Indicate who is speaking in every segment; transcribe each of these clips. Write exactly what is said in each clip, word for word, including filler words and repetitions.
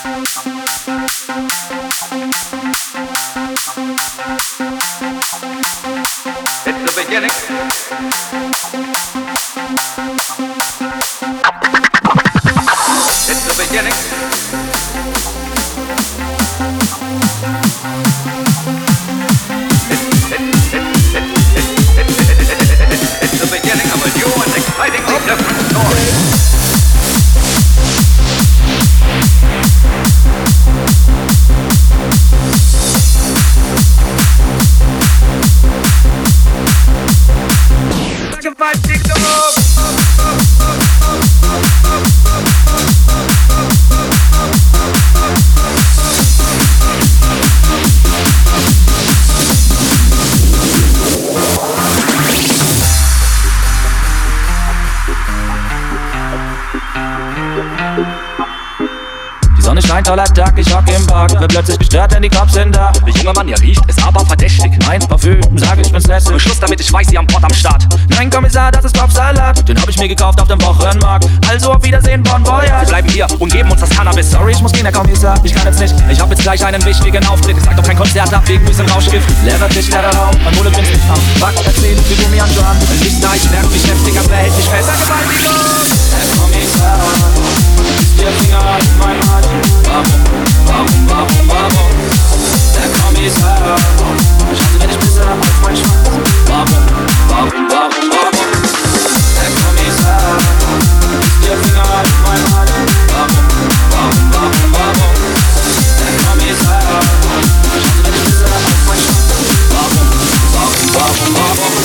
Speaker 1: Toller Tag, ich hock im Park, wird plötzlich gestört, denn die Cops sind da.
Speaker 2: Der junge Mann, ihr riecht, ist aber verdächtig.
Speaker 1: Mein Parfüm, sag ich bin's lässig.
Speaker 2: Nur Schluss damit, ich weiß, Sie am Pott am Start.
Speaker 1: Nein, Kommissar, das ist Kopfsalat. Den hab ich mir gekauft auf dem Wochenmarkt. Also auf Wiedersehen, Bon Voyage.
Speaker 2: Wir bleiben hier und geben uns das Cannabis.
Speaker 1: Sorry, ich muss gehen, Herr Kommissar, ich kann jetzt nicht. Ich hab jetzt gleich einen wichtigen Auftritt. Ich sag doch kein Konzert ab, wegen bisschen Rauschgift. Leerer Tisch, leerer Raum, man hole Prinz nicht am Back, erzählen, wie du mir anschauen. Wenn ich da, ich merk mich heftig, aber hält mich fest. Vergewaltigung! Herr Kommissar, ist Ihr Finger an mein Arsch. Warum? Warum, warum, warum? Der Kommissar, schauen Sie, wenn ich pisse auf mein Schwanz. Warum, warum, warum, warum? Der Kommissar, ist Ihr Finger an mein Arsch. Warum, warum, warum, warum? Der Kommissar, schauen Sie, wenn ich pisse auf mein Schwanz. Warum, warum, warum, warum?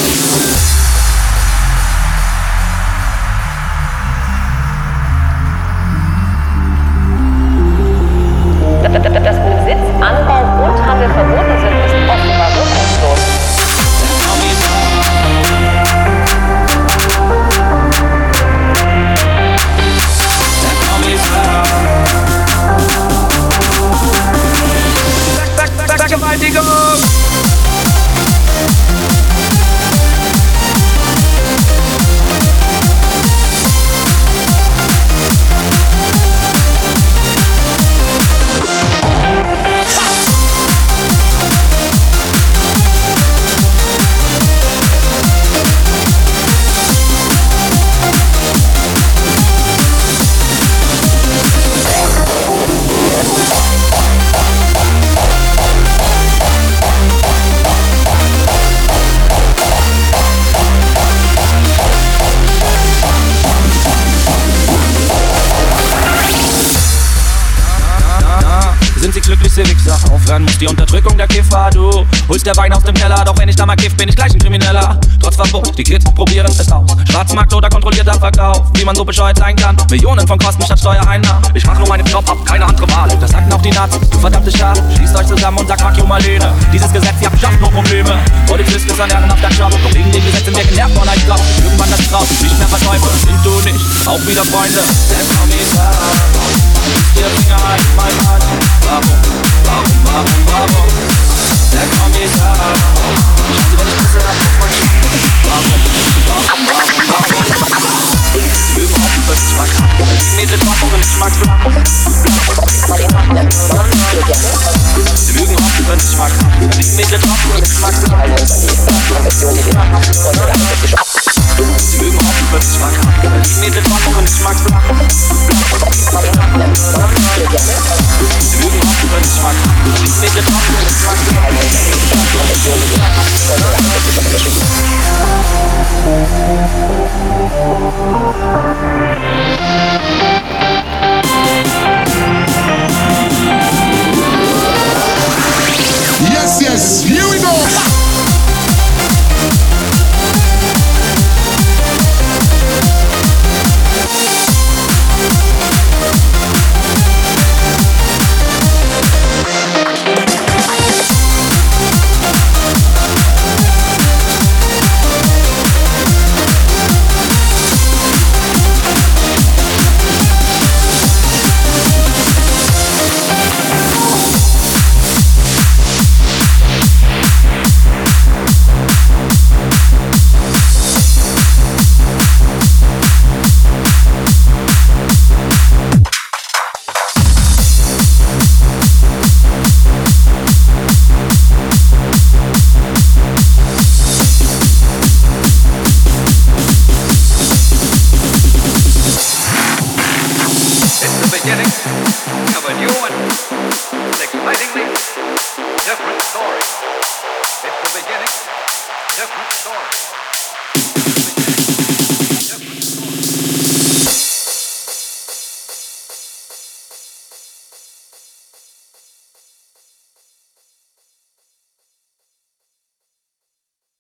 Speaker 3: Dass Besitz, Anbau und Handel verboten sind, ist offenbar wirkungslos.
Speaker 1: Vergewaltigung! Sind Sie glückliche Wichser? Aufhören muss die Unterdrückung der Kiffer. Du holst der Wein aus dem Keller, doch wenn ich da mal kiff, bin ich gleich ein Krimineller. Trotz Verbot, die Kids probieren es aus. Schwarzmarkt oder kontrollierter Verkauf, wie man so bescheuert sein kann. Millionen von Kosten statt Steuereinnahmen.
Speaker 2: Ich mach nur meinen Job, hab keine andere Wahl.
Speaker 1: Das sagten auch die Nazis, du verdammte Schade. Schließt euch zusammen und sagt fuck you Marlene. Dieses Gesetz, ihr schafft nur Probleme. Vor die Frist ist ein ehrenhafter Job. Doch wegen dem Gesetz sind wir genervt von euch glaubt. Irgendwann das Kraut, nicht mehr verteufeln. Sind du nicht, auch wieder Freunde. Der Kommissar, ist Ihr Finger an mein Arsch. Warum, warum, warum, warum? Der Kommissar, schauen Sie, wenn ich pisse auf mein Schwanz. Warum, warum, warum, warum? Sie mögen offen für mich mag Sie mädelt Waffen und ich mag blau. Sie mögen offen für mich mag Sie mädelt Waffen und ich mag blau. Sie mögen offen für mich mag Sie mädelt Waffen und ich mag blau. Sie mögen offen für mich mag Sie mädelt Waffen und ich mag blau.
Speaker 4: of a new and excitingly different story. It's the beginning, different story.